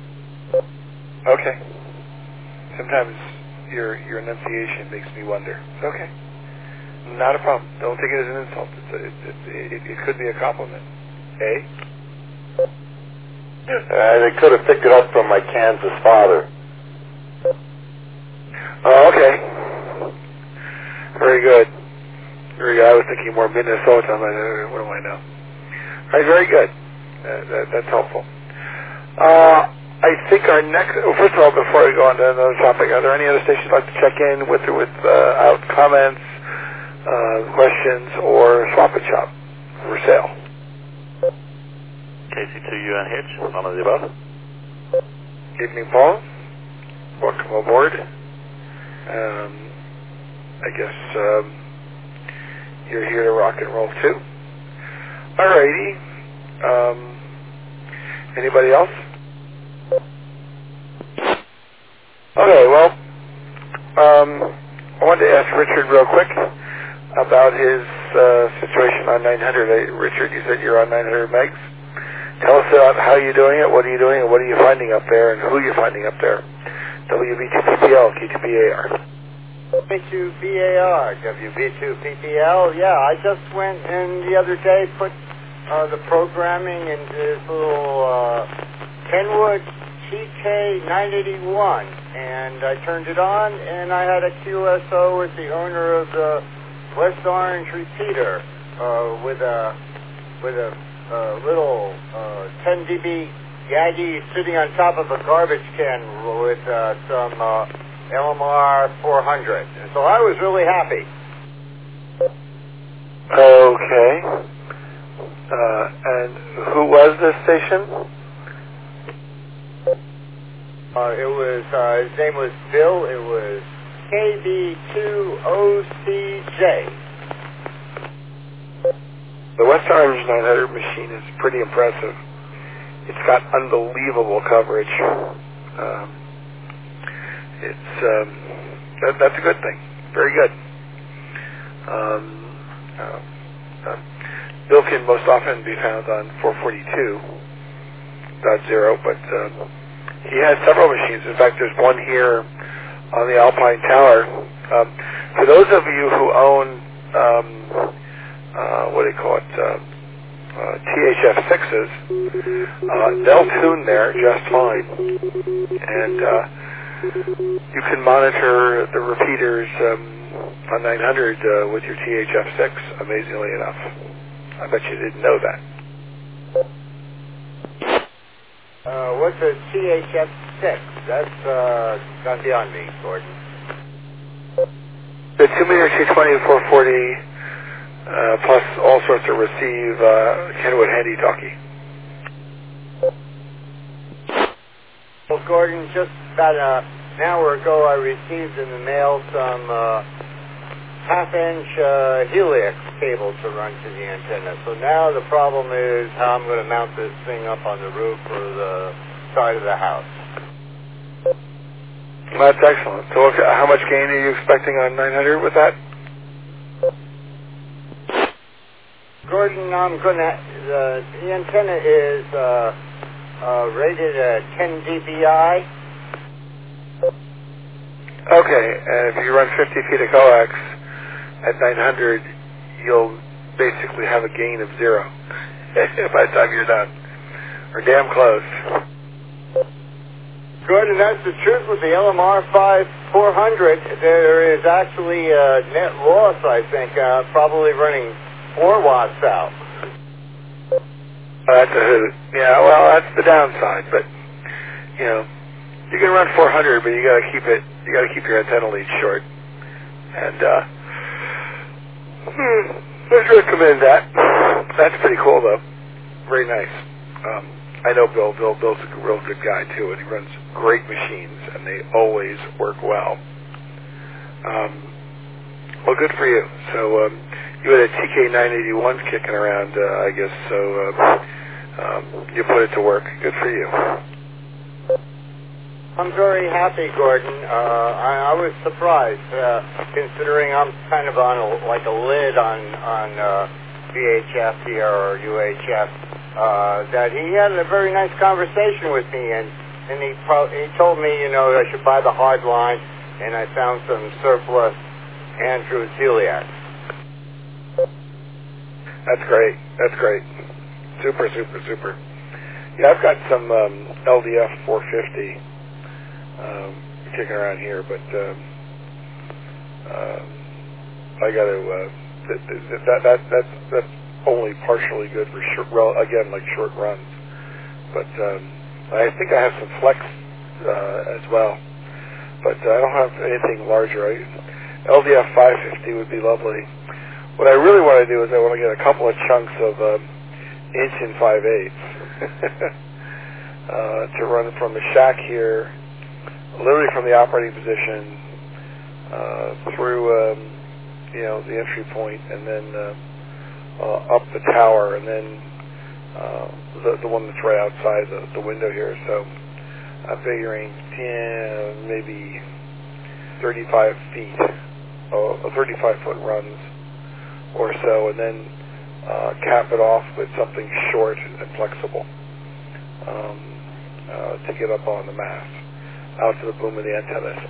Okay. Sometimes your your enunciation makes me wonder. Okay. Not a problem. Don't take it as an insult. It's a, it, it, it, it could be a compliment. Eh? Uh, they could have picked it up from my Kansas father. Oh, okay. Very good. Very good. I was thinking more Minnesota. I'm like, uh, what do I know? All right, very good. Uh, that, that's helpful. Uh, I think our next, well, first of all, before we go on to another topic, are there any other stations you'd like to check in with or with uh, out comments, uh, questions, or swap and shop for sale? K C two U N H, none of the above. Good evening, Paul. Welcome aboard. Um, I guess um, you're here to rock and roll too. Alrighty. Um, anybody else? Okay, well, um, I wanted to ask Richard real quick about his uh, situation on nine hundred. Hey, Richard, you said you're on nine hundred megs. Tell us about how you're doing it, what are you doing, and what are you finding up there, and who you're finding up there. W B two P P L, K two B A R. W B two P P L, W B two P P L, yeah, I just went and the other day put uh, the programming into this little uh, Kenwood T K nine eighty-one, and I turned it on, and I had a Q S O with the owner of the West Orange repeater uh, with a with a uh, little uh, ten D B Yagi sitting on top of a garbage can with uh, some uh, L M R four hundred. So I was really happy. Okay. Uh, and who was this station? Uh, it was, uh, his name was Bill. It was K B two O C J. The West Orange nine hundred machine is pretty impressive. It's got unbelievable coverage. Um, it's um, that, that's a good thing. Very good. Um, uh, uh, Bill can most often be found on four forty-two point zero, but um, he has several machines. In fact, there's one here on the Alpine Tower. Um, for those of you who own, um, uh, what do you call it, uh, uh, T H F sixes, uh, they'll tune there just fine. And uh, you can monitor the repeaters um, on nine hundred uh, with your T H F six, amazingly enough. I bet you didn't know that. Uh, what's a T H F six? That's uh, gone beyond me, Gordon. The two meter two twenty four forty uh, plus all sorts of receive uh, Kenwood handy talkie. Well, Gordon, just about uh, an hour ago I received in the mail some uh, half-inch uh, helix cable to run to the antenna. So now the problem is how I'm going to mount this thing up on the roof or the side of the house. That's excellent. So what, how much gain are you expecting on nine hundred with that? Gordon, I'm going to, uh, the antenna is uh, uh, rated at ten D B I. Okay, and if you run fifty feet of coax at nine hundred, you'll basically have a gain of zero by the time you're done, or damn close. Good, and that's the truth with the L M R five four hundred. There is actually a net loss, I think, uh, probably running four watts out. Oh, that's a hoot. Yeah, well, that's the downside, but, you know, you can run four hundred, but you got to keep it, you got to keep your antenna lead short. And, uh, hmm, I'd recommend that. That's pretty cool, though. Very nice. Um, I know Bill. Bill. Bill's a real good guy, too, and he runs great machines, and they always work well. Um, well, good for you. So um, you had a T K nine eighty-one kicking around, uh, I guess, so uh, um, you put it to work. Good for you. I'm very happy, Gordon. Uh, I, I was surprised, uh, considering I'm kind of on a, like a lid on, on uh, V H F here, or U H F. Uh, that he had a very nice conversation with me, and, and he pro- he told me, you know, I should buy the hard line, and I found some surplus Andrews Heliacs. That's great. That's great. Super, super, super. Yeah, I've got some um, L D F four fifty um, kicking around here, but um, uh, I got to, uh, that, that, that, that's, that's only partially good for short, well, again, like short runs. But um, I think I have some flex uh, as well. But uh, I don't have anything larger. I, L D F five fifty would be lovely. What I really want to do is I want to get a couple of chunks of um, inch and five eighths uh, to run from the shack here, literally from the operating position uh, through, um, you know, the entry point, and then uh, Uh, up the tower, and then uh, the, the one that's right outside the, the window here. So I'm figuring ten, maybe thirty-five feet, uh, thirty-five foot runs or so, and then uh, cap it off with something short and flexible um, uh, to get up on the mast, out to the boom of the antennas.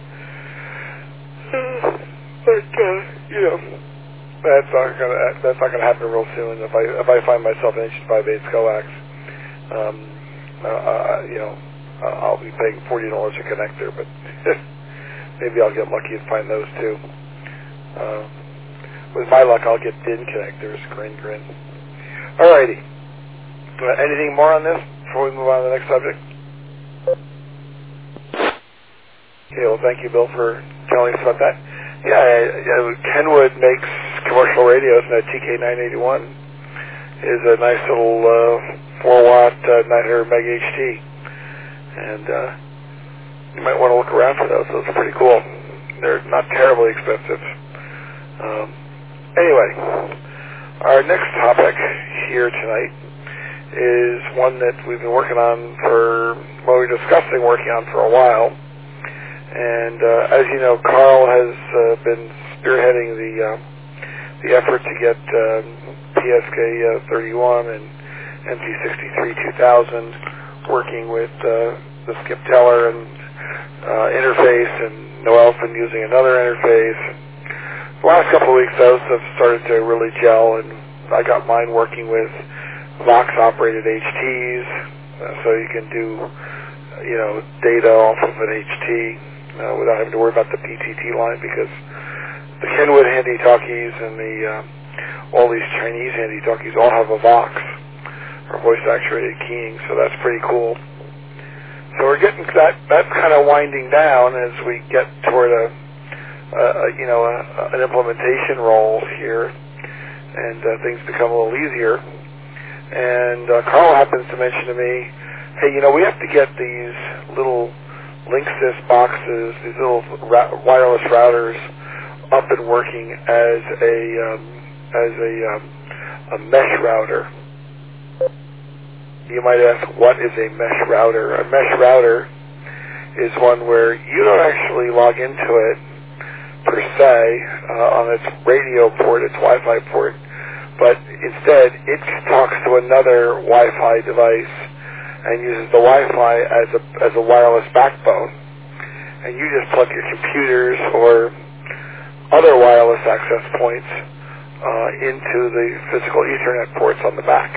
But uh, you know. That's not gonna. That's not gonna happen real soon. If I if I find myself an inch and five eighths coax, um, uh, you know, uh, I'll be paying forty dollars a connector. But maybe I'll get lucky and find those too. Uh, with my luck, I'll get D I N connectors. Grin, grin. Alrighty. Uh, anything more on this before we move on to the next subject? Okay. Well, thank you, Bill, for telling us about that. Yeah, uh, Kenwood makes commercial radios, and that T K nine eighty-one is a nice little uh, four watt uh, nine hundred meg H T, and uh, you might want to look around for those. Those are pretty cool. They're not terribly expensive. Um, anyway, our next topic here tonight is one that we've been working on for, well, we're discussing working on for a while. And uh, as you know, Carl has uh, been spearheading the uh, the effort to get um, P S K thirty-one and M T sixty-three two thousand working with uh, the Skip Teller and uh, interface, and Noel's been using another interface. The last couple of weeks, those have started to really gel, and I got mine working with Vox-operated H Ts, uh, so you can do, you know, data off of an H T uh, without having to worry about the P T T line, because the Kenwood handy-talkies and the uh, all these Chinese handy-talkies all have a Vox, or voice-actuated keying, so that's pretty cool. So we're getting that, that's kind of winding down as we get toward a, a you know, a, an implementation role here, and uh, things become a little easier. And uh, Carl happens to mention to me, hey, you know, we have to get these little Linksys boxes, these little ra- wireless routers up and working as a um, as a, um, a mesh router. You might ask, what is a mesh router? A mesh router is one where you don't actually log into it per se uh, on its radio port, its Wi-Fi port, but instead it talks to another Wi-Fi device and uses the Wi-Fi as a as a wireless backbone, and you just plug your computers or other wireless access points uh, into the physical Ethernet ports on the back.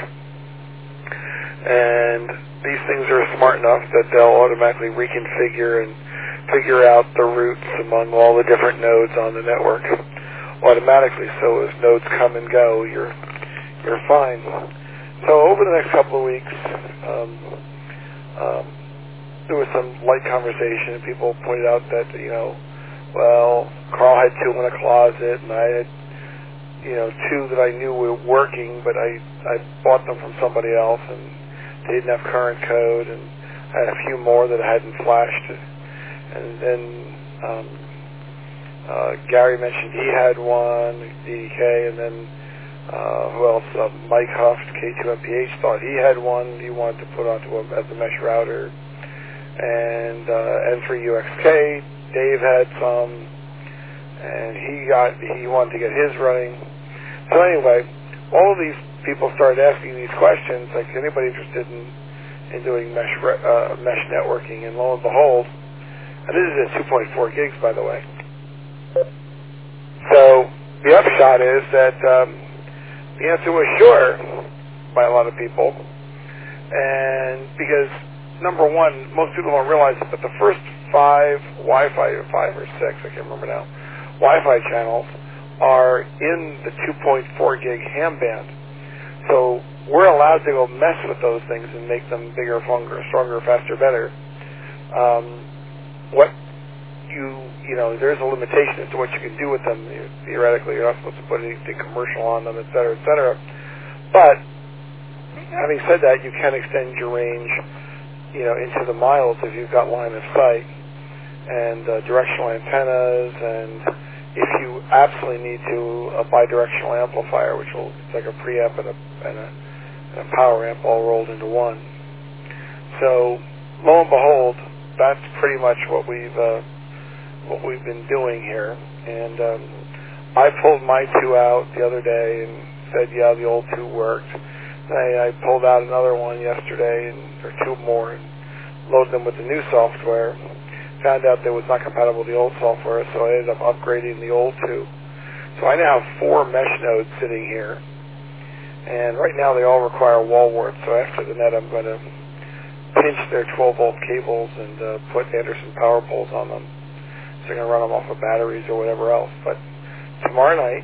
And these things are smart enough that they'll automatically reconfigure and figure out the routes among all the different nodes on the network automatically. So as nodes come and go, you're you're fine. So over the next couple of weeks, um, um, there was some light conversation, and people pointed out that, you know, well, Carl had two in a closet, and I had, you know, two that I knew were working, but I, I bought them from somebody else, and they didn't have current code, and I had a few more that I hadn't flashed. And then um, uh, Gary mentioned he had one, D D K, and then uh, who else? Uh, Mike Huff, K two M P H, thought he had one he wanted to put onto a, as a mesh router. And uh, N three U X K, Dave had some, and he got he wanted to get his running. So anyway, all of these people started asking these questions, like, is anybody interested in, in doing mesh uh, mesh networking? And lo and behold, and this is at two point four gigs, by the way. So the upshot is that um, the answer was sure by a lot of people, and because number one, most people don't realize that the first five Wi-Fi, or five or six, I can't remember now, Wi-Fi channels are in the two point four gig ham band. So we're allowed to go mess with those things and make them bigger, stronger, stronger, faster, better. Um, what you, you know, there's a limitation as to what you can do with them. You, theoretically, you're not supposed to put anything commercial on them, et cetera, et cetera. But having said that, you can extend your range, you know, into the miles if you've got line of sight and uh, directional antennas, and if you absolutely need to, a bidirectional amplifier, which will, it's like a preamp and a, and a, and a power amp all rolled into one. So lo and behold, that's pretty much what we've uh, what we've been doing here. And um, I pulled my two out the other day and said, yeah, the old two worked. I, I pulled out another one yesterday, and or two more, and loaded them with the new software. Found out that it was not compatible with the old software, so I ended up upgrading the old two. So I now have four mesh nodes sitting here, and right now they all require wall warp. So after the net, I'm going to pinch their twelve volt cables and uh, put Anderson power poles on them, so I'm going to run them off of batteries or whatever else. But tomorrow night,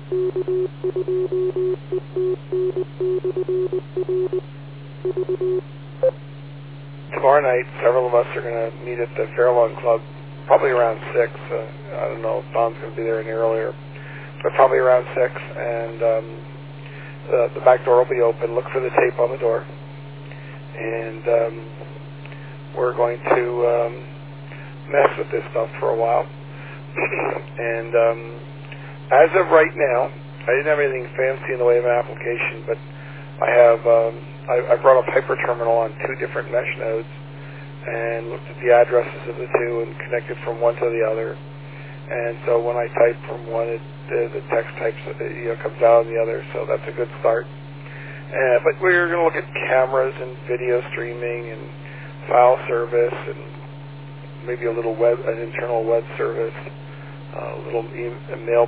Tomorrow night, several of us are going to meet at the Fairlawn Club, probably around six. Uh, I don't know if Don's going to be there any earlier, but probably around six. And um, the, the back door will be open. Look for the tape on the door, and um, we're going to um, mess with this stuff for a while. And um, as of right now, I didn't have anything fancy in the way of an application, but I have. Um, I, I brought up Hyperterminal on two different mesh nodes and looked at the addresses of the two and connected from one to the other. and so when I type from one, it, the, the text types you know comes out on the other. So that's a good start. Uh, but we're going to look at cameras and video streaming and file service and maybe a little web, an internal web service, a little e- mail